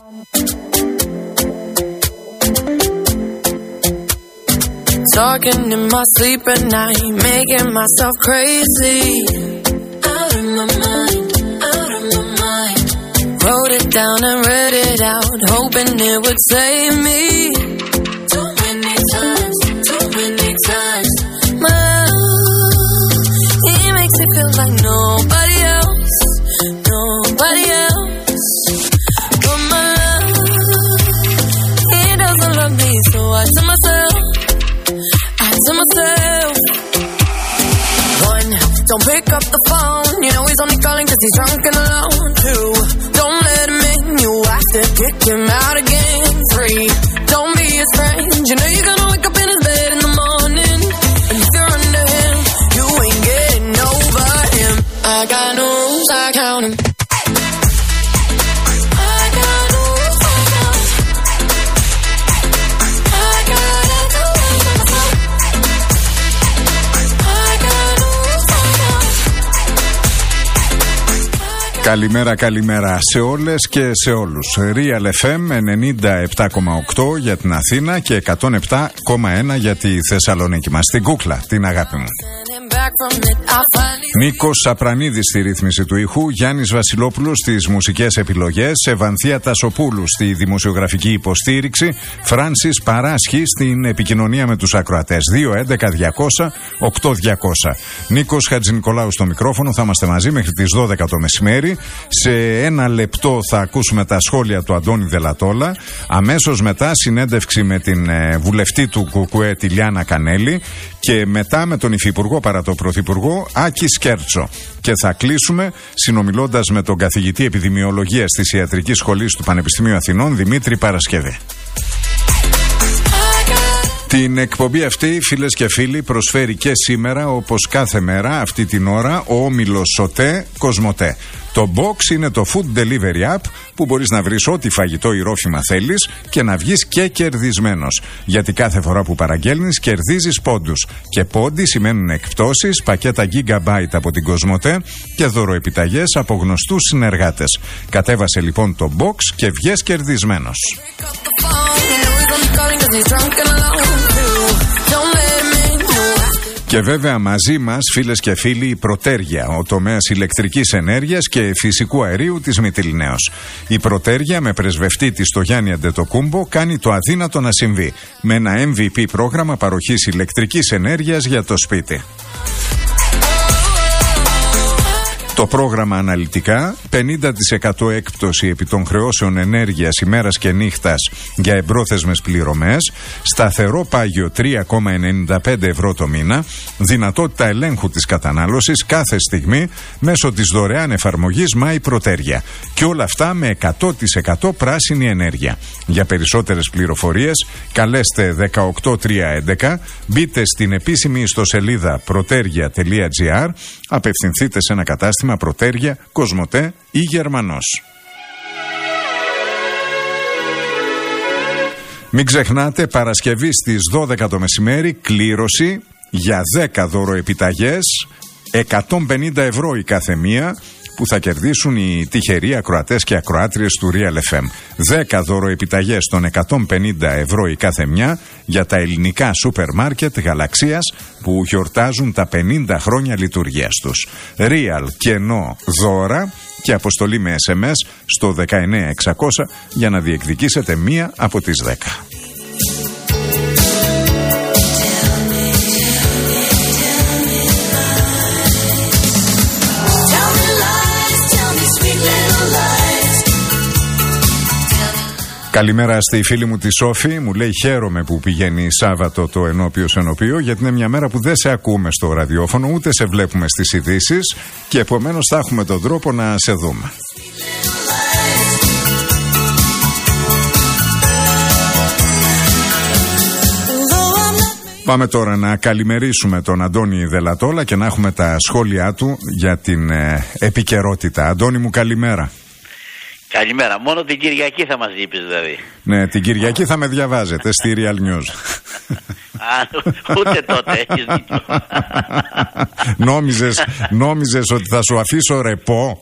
Talking in my sleep at night, making myself crazy. Out of my mind, out of my mind. Wrote it down and read it out, hoping it would save me. Too many times, too many times. My love, he makes me feel like nobody else, nobody else. But my love, he doesn't love me, so I tell myself, one, don't pick up the phone. You know he's only calling 'cause he's drunk and alone. Two, don't let him in. You have to kick him out again. Three, don't be his friend. You know you're gonna wake up in his bed in the morning, and if you're under him, you ain't getting over him. I got no rules, I count him. Καλημέρα, καλημέρα σε όλες και σε όλους. Real FM 97,8 για την Αθήνα και 107,1 για τη Θεσσαλονίκη μας. Την κούκλα, την αγάπη μου. Νίκος Σαπρανίδης στη ρύθμιση του ήχου, Γιάννης Βασιλόπουλος στις μουσικές επιλογές, Ευανθία Τασοπούλου στη δημοσιογραφική υποστήριξη, Φράνσις Παράσχη στην επικοινωνία με τους ακροατές. 2-11-200-8200. Νίκος Χατζηνικολάου στο μικρόφωνο, θα είμαστε μαζί μέχρι τις 12 το μεσημέρι. Σε ένα λεπτό θα ακούσουμε τα σχόλια του Αντώνη Δελατόλα. Αμέσως μετά συνέντευξη με την βουλευτή του ΚΚΕ, τη Λιάννα Κανέλη, και μετά με τον Υφυπουργό παρά το Πρωθυπουργό Άκη Σκέρτσο. Και θα κλείσουμε συνομιλώντας με τον καθηγητή επιδημιολογίας της Ιατρικής Σχολής του Πανεπιστημίου Αθηνών, Δημήτρη Παρασκευή. Την εκπομπή αυτή, φίλες και φίλοι, προσφέρει και σήμερα, όπως κάθε μέρα αυτή την ώρα, ο όμιλος Σοτέ Κοσμοτέ. Το Box είναι το food delivery app που μπορείς να βρεις ό,τι φαγητό ή ρόφημα θέλεις και να βγεις και κερδισμένος. Γιατί κάθε φορά που παραγγέλνεις κερδίζεις πόντους. Και πόντοι σημαίνουν εκπτώσεις, πακέτα gigabyte από την Κοσμοτέ και δωροεπιταγές από γνωστούς συνεργάτες. Κατέβασε λοιπόν το Box και βγες κερδισμένος. Και βέβαια μαζί μας, φίλες και φίλοι, η Προτέργεια, ο τομέας ηλεκτρικής ενέργειας και φυσικού αερίου της Μυτιληναίος. Η Προτέργεια, με πρεσβευτή της το Γιάννη Αντετοκούμπο, κάνει το αδύνατο να συμβεί, με ένα MVP πρόγραμμα παροχής ηλεκτρικής ενέργειας για το σπίτι. Το πρόγραμμα αναλυτικά, 50% έκπτωση επί των χρεώσεων ενέργειας ημέρας και νύχτας για εμπρόθεσμες πληρωμές, σταθερό πάγιο 3,95 ευρώ το μήνα, δυνατότητα ελέγχου της κατανάλωσης κάθε στιγμή μέσω της δωρεάν εφαρμογής My Προτέργεια. Και όλα αυτά με 100% πράσινη ενέργεια. Για περισσότερες πληροφορίες καλέστε 18311, μπείτε στην επίσημη ιστοσελίδα protergia.gr, απευθυνθείτε σε ένα κατάστημα Προτέργεια, Κοσμοτέ ή Γερμανός. Μην ξεχνάτε, Παρασκευή στις 12 το μεσημέρι, κλήρωση για 10 δωροεπιταγές, 150 ευρώ η κάθε μία, που θα κερδίσουν οι τυχεροί ακροατές και ακροάτριες του Real FM. 10 δωροεπιταγές των 150 ευρώ η κάθε μια για τα ελληνικά σούπερ μάρκετ Γαλαξίας που γιορτάζουν τα 50 χρόνια λειτουργίας τους. Real, κενό, δώρα και αποστολή με SMS στο 19600 για να διεκδικήσετε μία από τις 10. Καλημέρα στη φίλη μου τη Σόφη, μου λέει χαίρομαι που πηγαίνει Σάββατο το ενώπιος ενωπείο, γιατί είναι μια μέρα που δεν σε ακούμε στο ραδιόφωνο, ούτε σε βλέπουμε στις ειδήσεις και επομένως θα έχουμε τον τρόπο να σε δούμε. Πάμε τώρα να καλημερίσουμε τον Αντώνη Δελατόλα και να έχουμε τα σχόλιά του για την επικαιρότητα. Αντώνη μου, καλημέρα. Καλημέρα. Μόνο την Κυριακή θα μας λείπεις δηλαδή. Ναι, την Κυριακή θα με διαβάζετε στη Real News. Ούτε τότε, έχεις δίκιο. Νόμιζες ότι θα σου αφήσω ρεπό.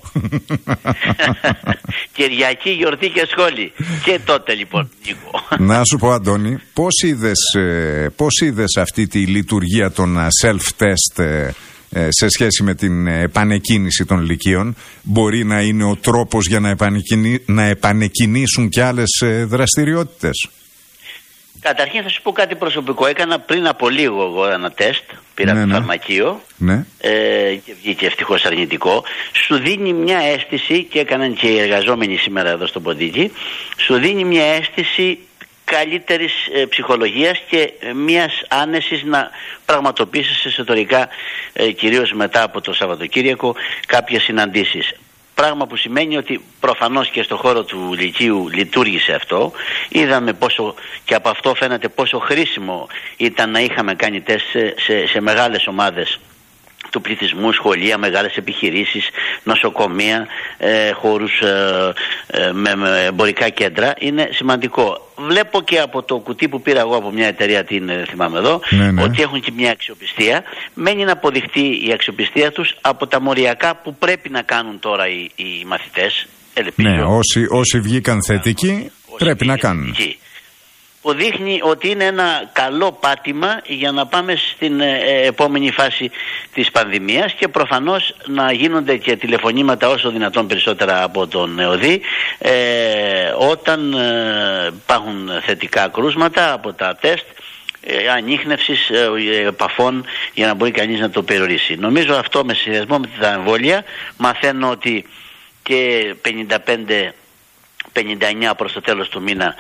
Κυριακή, γιορτή και σχόλη. Και τότε λοιπόν, Νίκο. Να σου πω, Αντώνη, πώς είδες αυτή τη λειτουργία των self-test σε σχέση με την επανεκκίνηση των λυκείων? Μπορεί να είναι ο τρόπος για να επανεκκινήσουν και άλλες δραστηριότητες? Καταρχήν θα σου πω κάτι προσωπικό. Έκανα πριν από λίγο εγώ ένα τεστ. Πήρα το φαρμακείο και βγήκε ευτυχώς αρνητικό. Σου δίνει μια αίσθηση, και έκαναν και οι εργαζόμενοι σήμερα εδώ στο Ποντίκι, σου δίνει μια αίσθηση καλύτερης ψυχολογίας και μιας άνεσης να πραγματοποιήσεις εσωτερικά, κυρίως μετά από το Σαββατοκύριακο, κάποιες συναντήσεις. Πράγμα που σημαίνει ότι προφανώς και στο χώρο του Λυκείου λειτουργήσε αυτό. Είδαμε πόσο, και από αυτό φαίνεται πόσο χρήσιμο ήταν να είχαμε κάνει τεστ σε μεγάλες ομάδες του πληθυσμού, σχολεία, μεγάλες επιχειρήσεις, νοσοκομεία, χώρους με εμπορικά κέντρα. Είναι σημαντικό. Βλέπω και από το κουτί που πήρα εγώ από μια εταιρεία, την θυμάμαι εδώ, ότι έχουν και μια αξιοπιστία. Μένει να αποδειχτεί η αξιοπιστία τους από τα μοριακά που πρέπει να κάνουν τώρα οι μαθητές. Ναι, όσοι βγήκαν θετικοί πρέπει να κάνουν. Θετικοί. Που δείχνει ότι είναι ένα καλό πάτημα για να πάμε στην επόμενη φάση της πανδημίας, και προφανώς να γίνονται και τηλεφωνήματα όσο δυνατόν περισσότερα από τον ΕΟΔΗ όταν υπάρχουν θετικά κρούσματα από τα τεστ, ανίχνευσης επαφών, για να μπορεί κανείς να το περιορίσει. Νομίζω αυτό με συνδυασμό με τα εμβόλια, μαθαίνω ότι και 59 προς το τέλος του μήνα.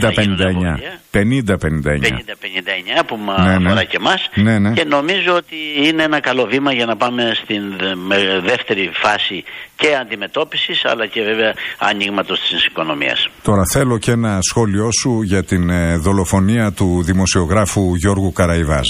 50-59 που αφορά και εμάς. Και νομίζω ότι είναι ένα καλό βήμα για να πάμε στην δεύτερη φάση και αντιμετώπισης, αλλά και βέβαια ανοίγματος της οικονομίας. Τώρα θέλω και ένα σχόλιο σου για την δολοφονία του δημοσιογράφου Γιώργου Καραϊβάζ.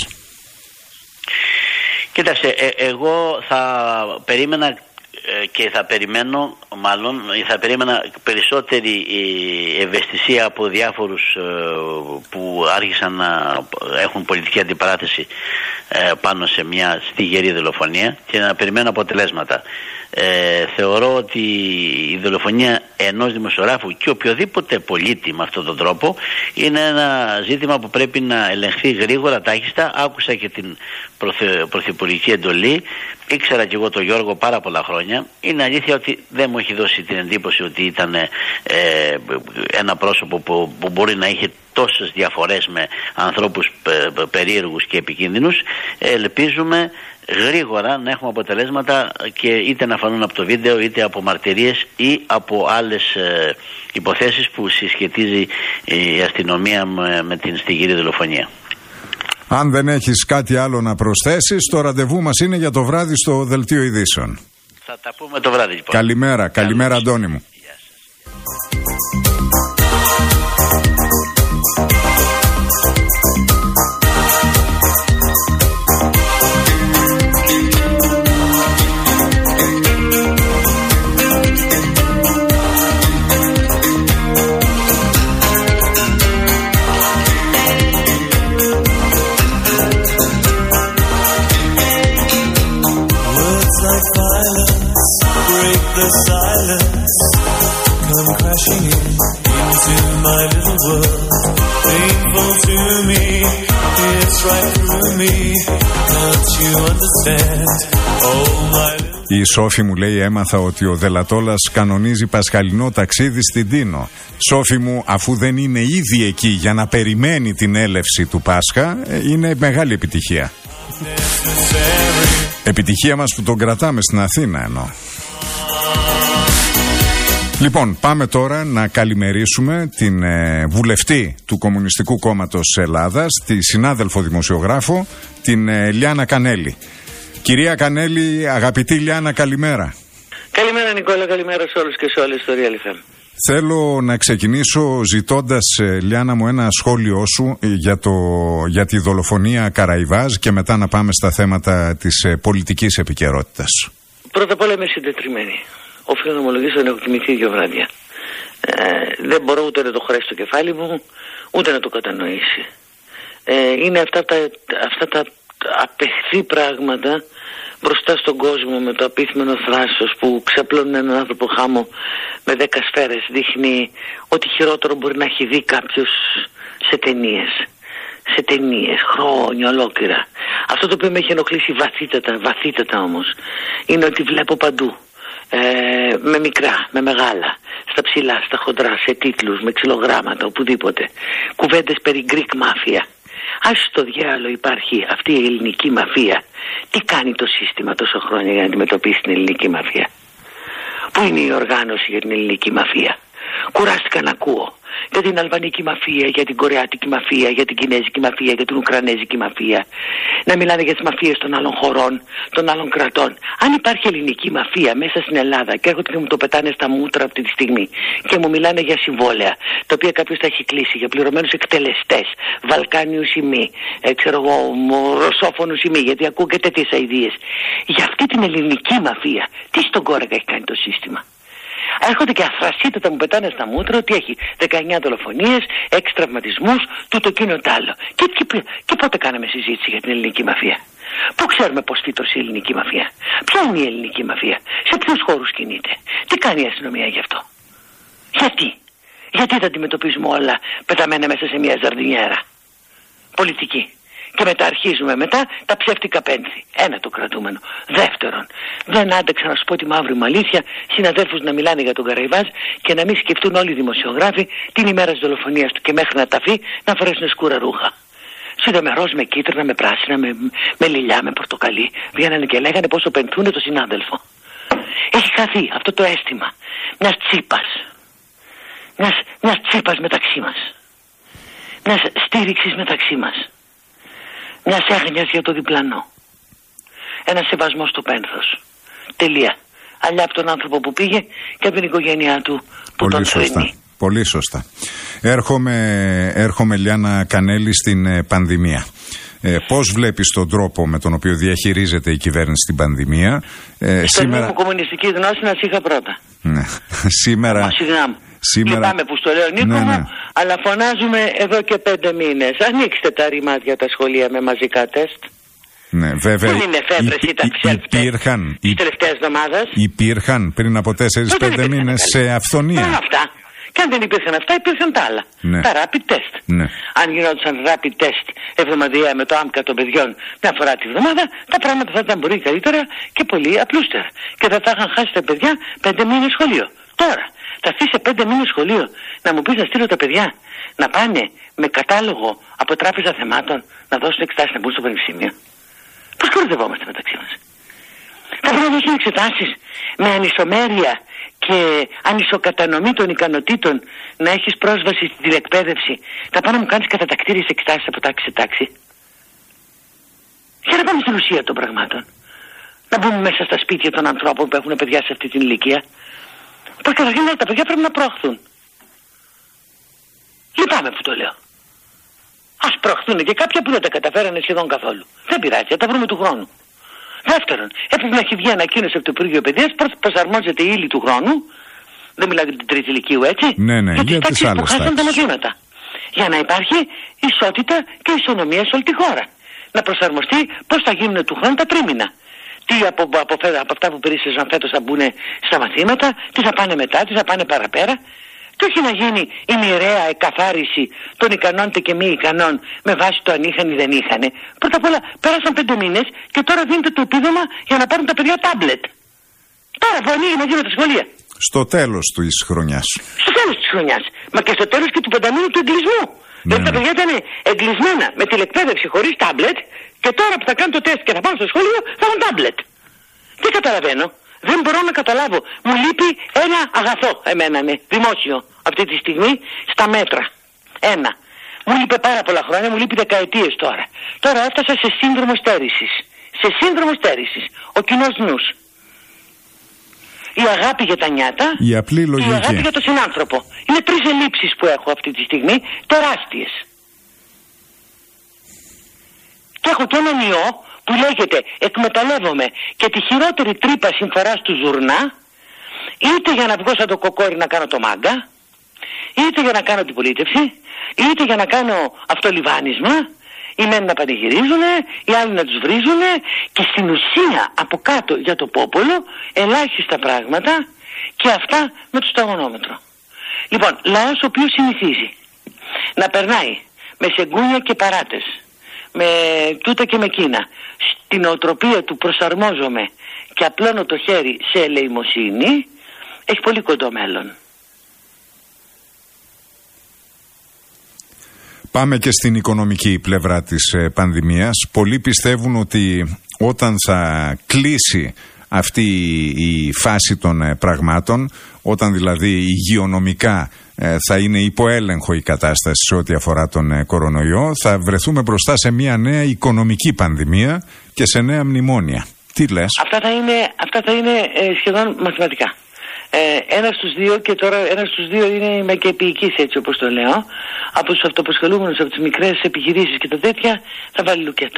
Κοίταξε, εγώ θα περίμενα και θα περίμενα περισσότερη ευαισθησία από διάφορους που άρχισαν να έχουν πολιτική αντιπαράθεση πάνω σε μια στιγερή δολοφονία, και να περιμένω αποτελέσματα. Θεωρώ ότι η δολοφονία ενός δημοσιογράφου και οποιοδήποτε πολίτη με αυτόν τον τρόπο είναι ένα ζήτημα που πρέπει να ελεγχθεί γρήγορα, τάχιστα. Άκουσα και την πρωθυπουργική εντολή. Ήξερα και εγώ τον Γιώργο πάρα πολλά χρόνια. Είναι αλήθεια ότι δεν μου έχει δώσει την εντύπωση ότι ήταν ένα πρόσωπο που μπορεί να είχε τόσες διαφορές με ανθρώπους περίεργους και επικίνδυνους. Ελπίζουμε γρήγορα να έχουμε αποτελέσματα, και είτε να φανούν από το βίντεο, είτε από μαρτυρίες ή από άλλες υποθέσεις που συσχετίζει η αστυνομία με την στιγερή δολοφονία. Αν δεν έχεις κάτι άλλο να προσθέσεις, το ραντεβού μας είναι για το βράδυ στο Δελτίο Ειδήσεων. Θα τα πούμε το βράδυ λοιπόν. Καλημέρα Αντώνη μου. Γεια the silence, come crashing into my little world. Painful to me, it's right through me. Can't you understand? Oh my little... Η Σόφη μου λέει: έμαθα ότι ο Δελατόλας κανονίζει πασχαλινό ταξίδι στην Τίνο. Σόφη μου, αφού δεν είναι ήδη εκεί για να περιμένει την έλευση του Πάσχα, είναι μεγάλη επιτυχία. Επιτυχία μας που τον κρατάμε στην Αθήνα εννοώ. Λοιπόν, πάμε τώρα να καλημερίσουμε την βουλευτή του Κομμουνιστικού Κόμματος Ελλάδας, τη συνάδελφο δημοσιογράφο, την Λιάννα Κανέλη. Κυρία Κανέλη, αγαπητή Λιάννα, καλημέρα. Καλημέρα Νικόλα, καλημέρα σε όλους και σε όλες στο Real FM. Θέλω να ξεκινήσω ζητώντας, Λιάννα μου, ένα σχόλιο σου για τη δολοφονία Καραϊβάζ, και μετά να πάμε στα θέματα της πολιτικής επικαιρότητας. Πρώτα απ' όλα είμαι συντετριμένη. Οφείλω να ομολογήσω ότι έχω κοιμηθεί 2 βράδια. Δεν μπορώ ούτε να το χωρέσει στο κεφάλι μου, ούτε να το κατανοήσει. Είναι αυτά τα απεχθή πράγματα μπροστά στον κόσμο, με το απίθμενο θράσος που ξαπλώνουν έναν άνθρωπο χάμω με 10 σφαίρες. Δείχνει ότι χειρότερο μπορεί να έχει δει κάποιος σε ταινίες, χρόνια ολόκληρα. Αυτό το οποίο με έχει ενοχλήσει βαθύτατα όμως, είναι ότι βλέπω παντού, με μικρά, με μεγάλα, στα ψηλά, στα χοντρά, σε τίτλους, με ξυλογράμματα, οπουδήποτε, κουβέντες περί Greek Mafia. Ας στο διάλογο υπάρχει αυτή η ελληνική μαφία. Τι κάνει το σύστημα τόσο χρόνια για να αντιμετωπίσει την ελληνική μαφία? Πού είναι η οργάνωση για την ελληνική μαφία? Κουράστηκα να ακούω για την αλβανική μαφία, για την κορεάτικη μαφία, για την κινέζικη μαφία, για την ουκρανέζικη μαφία. Να μιλάνε για τις μαφίες των άλλων χωρών, των άλλων κρατών. Αν υπάρχει ελληνική μαφία μέσα στην Ελλάδα και έρχονται και μου το πετάνε στα μούτρα αυτή τη στιγμή και μου μιλάνε για συμβόλαια, τα οποία κάποιος τα έχει κλείσει, για πληρωμένους εκτελεστές, Βαλκάνιους ή μη, ρωσόφωνους ή μη, γιατί ακούω και τέτοιες αηδίες. Για αυτή την ελληνική μαφία, τι στον κόρεκα έχει κάνει το σύστημα? Έρχονται και αφρασίτατα μου πετάνε στα μούτρα ότι έχει 19 δολοφονίες, 6 τραυματισμούς, τούτο εκείνο τ' άλλο. Και πότε κάναμε συζήτηση για την ελληνική μαφία? Πού ξέρουμε πώς φύτρωσε η ελληνική μαφία? Ποια είναι η ελληνική μαφία? Σε ποιους χώρους κινείται? Τι κάνει η αστυνομία γι' αυτό? Γιατί τα αντιμετωπίζουμε όλα πεταμένα μέσα σε μια ζαρδινιέρα πολιτική? Και αρχίζουμε τα ψεύτικα πένθη. Ένα το κρατούμενο. Δεύτερον, δεν άντεξα να σου πω τη μαύρη μου αλήθεια, συναδέλφους να μιλάνε για τον Καραϊβάζ και να μην σκεφτούν όλοι οι δημοσιογράφοι την ημέρα της δολοφονίας του και μέχρι να ταφεί να φορέσουν σκούρα ρούχα. Σύντα με ροζ, με κίτρινα, με πράσινα, με λιλιά, με πορτοκαλί. Βγαίνανε και λέγανε πόσο πενθούνε το συνάδελφο. Έχει χαθεί αυτό το αίσθημα μιας τσίπας. Μιας τσίπας μεταξύ μας. Μιας στήριξης μεταξύ μας. Μιας έγνοιας για το διπλανό. Ένα σεβασμό στο πένθος. Τελεία. Αλλιά από τον άνθρωπο που πήγε και από την οικογένειά του που πολύ τον σωστά. θρηνεί. Πολύ σωστά. Έρχομαι Λιάννα Κανέλη στην πανδημία. Πώς βλέπεις τον τρόπο με τον οποίο διαχειρίζεται η κυβέρνηση την πανδημία? Σήμερα μου κομμουνιστική γνώση να είχα πρώτα. Ναι. Σήμερα... Λυπάμαι που στο λέω Νίκο μου, αλλά φωνάζουμε εδώ και 5 μήνες. Ανοίξτε τα ρημάδια τα σχολεία με μαζικά τεστ. Ναι, βέβαια. Δεν είναι εφεύρεση ή τα υπήρχαν τις τελευταίες εβδομάδες. Υπήρχαν πριν από 4-5 μήνες σε αυθονία. Αυτά. Και αν δεν υπήρχαν αυτά, υπήρχαν τα άλλα. Ναι. Τα rapid test. Ναι. Αν γινόντουσαν rapid test εβδομαδιαία με το άμκα των παιδιών μια φορά τη βδομάδα, τα πράγματα θα ήταν πολύ καλύτερα και πολύ απλούστερα. Και δεν θα είχαν χάσει τα παιδιά 5 μήνες σχολείο. Τώρα, θα έρθει σε 5 μήνες σχολείο να μου πεις να στείλω τα παιδιά να πάνε με κατάλογο από τράπεζα θεμάτων να δώσουν εξετάσεις να μπουν στο πανεπιστήμιο? Πώς κοροϊδευόμαστε μεταξύ μας? Θα πρέπει να δώσουν εξετάσεις με ανισομέρεια και ανισοκατανομή των ικανοτήτων, να έχεις πρόσβαση στην τηλεκπαίδευση, θα πάνε να μου κάνεις κατατακτήριες εξετάσεις από τάξη σε τάξη? Για να πάμε στην ουσία των πραγμάτων. Να μπούμε μέσα στα σπίτια των ανθρώπων που έχουν παιδιά σε αυτή την ηλικία. Πως καταρχήν τα παιδιά πρέπει να προαχθούν. Λυπάμαι που το λέω. Ας προαχθούν και κάποια που δεν τα καταφέρανε σχεδόν καθόλου. Δεν πειράζει, θα τα βρούμε του χρόνου. Δεύτερον, έπρεπε να έχει βγει ανακοίνωση από το Υπουργείο Παιδείας, προσαρμόζεται η ύλη του χρόνου. Δεν μιλάω για την τρίτη ηλικίου, έτσι. Ναι, για τις τάξεις που χάσαν τα μαθήματα. Για να υπάρχει ισότητα και ισονομία σε όλη τη χώρα. Να προσαρμοστεί πώς θα γίνουν του χρόνου τα τρίμηνα. Τι από αυτά που περίσσεζαν φέτος θα μπουν στα μαθήματα, τι θα πάνε μετά, τι θα πάνε παραπέρα. Και όχι να γίνει η μοιραία εκαθάριση των ικανών και μη ικανών με βάση το αν είχαν ή δεν είχαν. Πρώτα απ' όλα πέρασαν 5 μήνες και τώρα δίνεται το επίδομα για να πάρουν τα παιδιά τάμπλετ. Τώρα που ανοίγει να γίνουν τα σχολεία. Στο τέλος της χρονιάς. Στο τέλος της χρονιάς. Μα και στο τέλος και του πενταμήνου του εγκλισμού. Δηλαδή τα παιδιά ήταν εγκλεισμένα με τηλεκπαίδευση χωρίς τάμπλετ και τώρα που θα κάνουν το τεστ και θα πάνε στο σχολείο θα έχουν τάμπλετ. Δεν καταλαβαίνω. Δεν μπορώ να καταλάβω. Μου λείπει ένα αγαθό εμένα, δημόσιο, αυτή τη στιγμή στα μέτρα. Ένα. Μου λείπει πάρα πολλά χρόνια, μου λείπει δεκαετίες τώρα. Τώρα έφτασα σε σύνδρομο στέρησης. Σε σύνδρομο στέρησης. Ο κοινός νους. Η αγάπη για τα νιάτα. Η απλή λογική. Η αγάπη για τον συνάνθρωπο. Είναι 3 ελλείψεις που έχω αυτή τη στιγμή, τεράστιες. Και έχω και έναν ιό που λέγεται εκμεταλλεύομαι και τη χειρότερη τρύπα συμφοράς του ζουρνά, είτε για να βγω σαν το κοκόρι να κάνω το μάγκα, είτε για να κάνω την πολίτευση, είτε για να κάνω αυτολιβάνισμα, Οι μεν να πανηγυρίζουν, οι άλλοι να τους βρίζουν και στην ουσία από κάτω για το πόπολο ελάχιστα πράγματα και αυτά με το σταγονόμετρο. Λοιπόν, λαός ο οποίος συνηθίζει να περνάει με σεγγούνια και παράτες, με τούτα και με εκείνα, στην οτροπία του προσαρμόζομαι και απλώνω το χέρι σε ελεημοσύνη, έχει πολύ κοντό μέλλον. Πάμε και στην οικονομική πλευρά της πανδημίας. Πολλοί πιστεύουν ότι όταν θα κλείσει αυτή η φάση των πραγμάτων, όταν δηλαδή υγειονομικά θα είναι υπό έλεγχο η κατάσταση σε ό,τι αφορά τον κορονοϊό, θα βρεθούμε μπροστά σε μια νέα οικονομική πανδημία και σε νέα μνημόνια. Τι λες? Αυτά θα είναι σχεδόν μαθηματικά. Ένας στους δύο, και τώρα ένας στους δύο είναι με και επίοικης, έτσι όπως το λέω, από τους αυτοπασχολούμενους, από τις μικρές επιχειρήσεις και τα τέτοια, θα βάλει λουκέτο.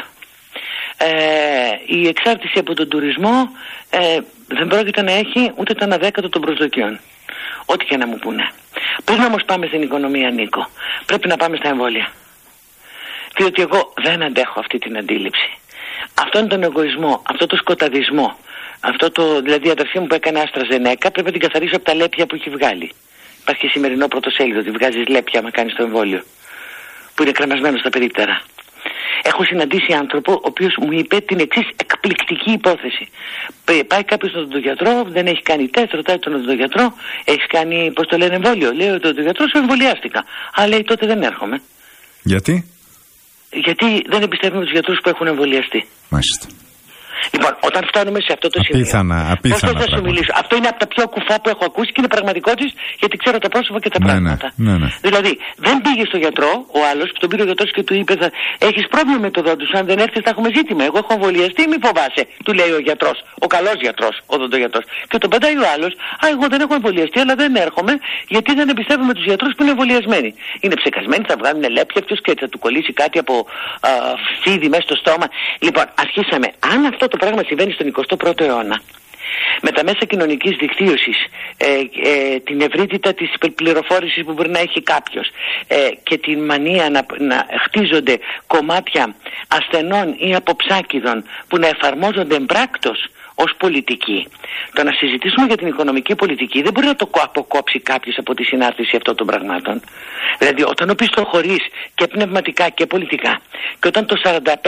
Η εξάρτηση από τον τουρισμό δεν πρόκειται να έχει ούτε το 1/10 των προσδοκιών, ό,τι και να μου πούνε. Πριν όμως πάμε στην οικονομία, Νίκο, πρέπει να πάμε στα εμβόλια, διότι εγώ δεν αντέχω αυτή την αντίληψη, αυτόν τον εγωισμό, αυτό το σκοταδισμό, δηλαδή η αδερφή μου που έκανε AstraZeneca πρέπει να την καθαρίσω από τα λέπια που έχει βγάλει. Υπάρχει σημερινό πρωτοσέλιδο ότι βγάζεις λέπια άμα κάνεις το εμβόλιο, που είναι κρεμασμένο στα περίπτερα. Έχω συναντήσει άνθρωπο ο οποίος μου είπε την εξής εκπληκτική υπόθεση. Πάει κάποιος στον οδοντογιατρό, δεν έχει κάνει τεστ, ρωτάει τον οδοντογιατρό, έχεις κάνει, πώς το λένε, εμβόλιο? Λέει ο οδοντογιατρός, εμβολιάστηκα. Αλλά λέει, τότε δεν έρχομαι. Γιατί? Γιατί δεν εμπιστεύουμε τους γιατρούς που έχουν εμβολιαστεί. Μάλιστα. Λοιπόν, όταν φτάνουμε σε αυτό το σημείο. Πώς θα σου μιλήσω? Αυτό είναι από τα πιο κουφά που έχω ακούσει και είναι πραγματικότης, γιατί ξέρω τα πρόσωπα και τα πράγματα. Ναι. Δηλαδή, δεν πήγε στο γιατρό ο άλλος που τον πήρε ο γιατρός και του είπε: έχεις πρόβλημα με το δόντου σου, αν δεν έρθεις θα έχουμε ζήτημα. Εγώ έχω εμβολιαστεί, μη φοβάσαι, του λέει ο γιατρός, ο καλός γιατρός, ο οδοντογιατρός. Και τον πετάει ο άλλος: εγώ δεν έχω εμβολιαστεί, αλλά δεν έρχομαι, γιατί δεν εμπιστεύομαι τους γιατρούς που είναι εμβολιασμένοι. Είναι ψεκασμένοι, θα βγάλουν λέπια αυτούς και θα του κολλήσει κάτι από φίδι μέσα στο στόμα. Λοιπόν, αρχίσαμε. Αν αυτό το πράγμα συμβαίνει στον 21ο αιώνα, με τα μέσα κοινωνικής δικτύωσης, την ευρύτητα της πληροφόρησης που μπορεί να έχει κάποιος και την μανία να χτίζονται κομμάτια ασθενών ή αποψάκιδων που να εφαρμόζονται εμπράκτος ως πολιτική, το να συζητήσουμε για την οικονομική πολιτική δεν μπορεί να το αποκόψει κάποιος από τη συνάρτηση αυτών των πραγμάτων. Δηλαδή, όταν οπισθοχωρείς και πνευματικά και πολιτικά, και όταν το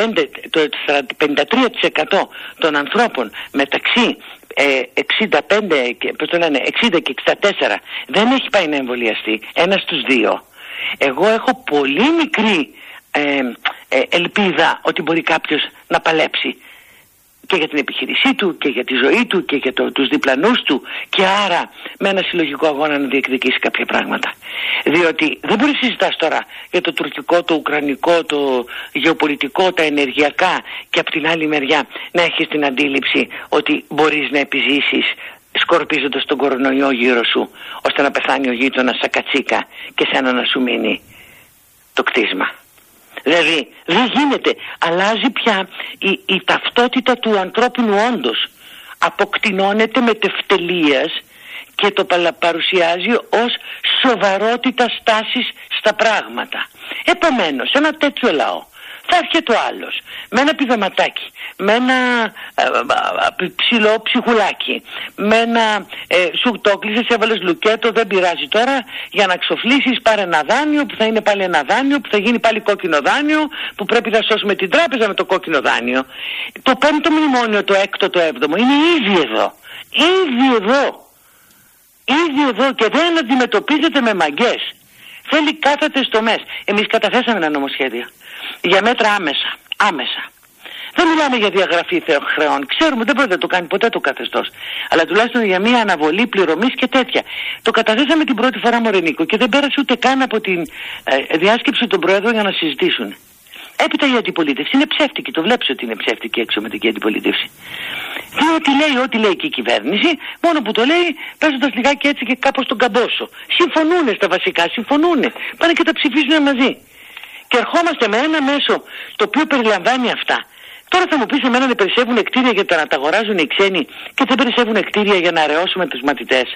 53% των ανθρώπων μεταξύ 60 και 64 δεν έχει πάει να εμβολιαστεί, ένας στους δύο, εγώ έχω πολύ μικρή ελπίδα ότι μπορεί κάποιος να παλέψει και για την επιχείρησή του και για τη ζωή του και για τους διπλανούς του, και άρα με ένα συλλογικό αγώνα να διεκδικήσει κάποια πράγματα. Διότι δεν μπορεί να συζητάς τώρα για το τουρκικό, το ουκρανικό, το γεωπολιτικό, τα ενεργειακά, και από την άλλη μεριά να έχεις την αντίληψη ότι μπορείς να επιζήσεις σκορπίζοντας τον κορονοϊό γύρω σου, ώστε να πεθάνει ο γείτονας σαν κατσίκα και σένα να σου μείνει το κτίσμα. Δηλαδή δεν γίνεται, αλλάζει πια η ταυτότητα του ανθρώπινου όντως, αποκτηνώνεται με τευτελείας και το παρουσιάζει ως σοβαρότητα στάσης στα πράγματα. Επομένως, ένα τέτοιο λαό θα έρχεται ο άλλος με ένα πηδαματάκι, με ένα ψηλό ψυχουλάκι, με ένα σου το κλείσες, έβαλες λουκέτο, δεν πειράζει τώρα, για να ξοφλήσεις πάρε ένα δάνειο που θα είναι πάλι ένα δάνειο που θα γίνει πάλι κόκκινο δάνειο, που πρέπει να σώσουμε την τράπεζα με το κόκκινο δάνειο. Το 5ο μνημόνιο, το 6ο, το 7ο είναι ήδη εδώ. Ήδη εδώ και δεν αντιμετωπίζεται με μαγκές. Θέλει κάθετες τομές. Εμείς καταθέσαμε ένα νομοσχέδιο για μέτρα άμεσα. Δεν μιλάμε για διαγραφή χρεών. Ξέρουμε δεν πρόκειται να το κάνει ποτέ το καθεστώς. Αλλά τουλάχιστον για μια αναβολή πληρωμής και τέτοια. Το καταθέσαμε την πρώτη φορά, Μωρενίκο, και δεν πέρασε ούτε καν από την διάσκεψη των Προέδρων για να συζητήσουν. Έπειτα η αντιπολίτευση είναι ψεύτικη. Το βλέπεις ότι είναι ψεύτικη έξω με την αντιπολίτευση. Διότι λέει ό,τι λέει και η κυβέρνηση, μόνο που το λέει παίζοντας λιγάκι έτσι και κάπως τον καμπόσο. Συμφωνούνε στα βασικά, συμφωνούνε. Πάνε και τα ψηφίζουν μαζί. Και ερχόμαστε με ένα μέσο το οποίο περιλαμβάνει αυτά. Τώρα θα μου πεις εμένα να περισσεύουν κτίρια για να τα αγοράζουν οι ξένοι και δεν περισσεύουν κτίρια για να αραιώσουμε τους μαθητές.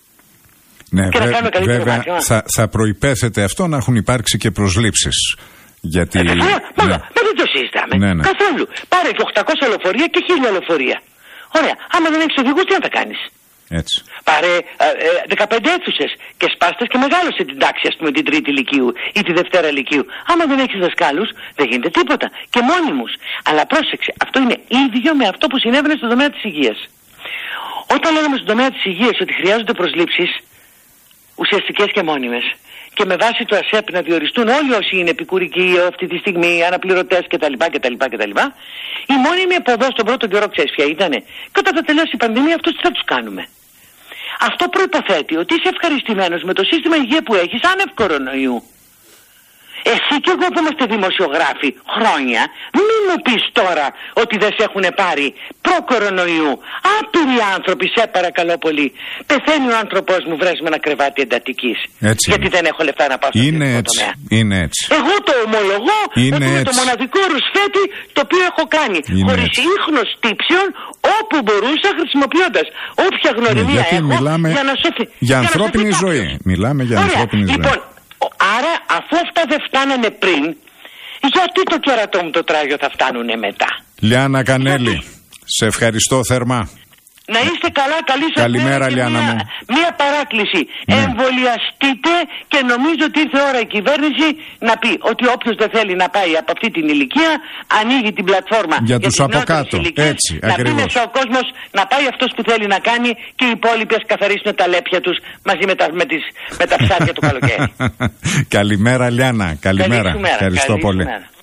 Ναι, βέβαια θα προϋπέθεται αυτό να έχουν υπάρξει και προσλήψεις Γιατί... Μα δεν το συζητάμε. Καθόλου. Πάρε και 800 λεωφορεία και 1000 λεωφορεία. Ωραία. Άμα δεν έχεις οδηγούς, τι να τα κάνεις. Έτσι. Πάρε 15 αίθουσες και σπάστες και μεγάλωσε την τάξη, ας πούμε, την τρίτη λυκείου ή τη δευτέρα λυκείου. Άμα δεν έχεις δασκάλους, δεν γίνεται τίποτα. Και μόνιμους. Αλλά πρόσεξε, αυτό είναι ίδιο με αυτό που συνέβαινε στον τομέα της υγείας. Όταν λέγαμε στον τομέα της υγείας ότι χρειάζονται προσλήψεις ουσιαστικές και μόνιμες, και με βάση το ΑΣΕΠ να διοριστούν όλοι όσοι είναι επικουρικοί αυτή τη στιγμή, αναπληρωτές κτλ. Η μόνιμη από εδώ στον πρώτο καιρό, ξέρεις ποια ήτανε. Και όταν θα τελειώσει η πανδημία, αυτούς τι θα τους κάνουμε. Αυτό προϋποθέτει ότι είσαι ευχαριστημένος με το σύστημα υγεία που έχεις άνευ κορονοϊού. Εσύ και εγώ που είμαστε δημοσιογράφοι χρόνια, μην μου πεις τώρα ότι δεν σε έχουν πάρει προ-κορονοϊού. Άπειροι άνθρωποι, σε παρακαλώ πολύ. Πεθαίνει ο άνθρωπός μου, βρες με ένα κρεβάτι εντατικής. Γιατί δεν έχω λεφτά να πάω στο ιδιωτικό τομέα. Είναι έτσι. Εγώ το ομολογώ, ότι είναι το μοναδικό ρουσφέτη το οποίο έχω κάνει. Χωρίς ίχνος τύψεων, όπου μπορούσα, χρησιμοποιώντας όποια γνωριμία έχω για να σωθεί. Για ανθρώπινη ζωή. Μιλάμε για ανθρώπινη ζωή. Άρα, αφού αυτά δεν φτάνανε πριν, γιατί το κερατό μου το τράγιο θα φτάνουνε μετά. Λιάννα Κανέλη, σε ευχαριστώ θερμά. Να είστε καλά, καλή σας Καλημέρα, Λιάννα μου. Μία παράκληση. Εμβολιαστείτε και νομίζω ότι ήρθε ώρα η κυβέρνηση να πει ότι όποιος δεν θέλει να πάει από αυτή την ηλικία, ανοίγει την πλατφόρμα για τους από κάτω. Έτσι, να πει μέσα ο κόσμος, να πάει αυτός που θέλει να κάνει και οι υπόλοιποι ας καθαρίσουν τα λέπια τους μαζί με τα ψάρια του καλοκαίρι. Καλημέρα, Λιάννα. Καλημέρα. Ευχαριστώ πολύ.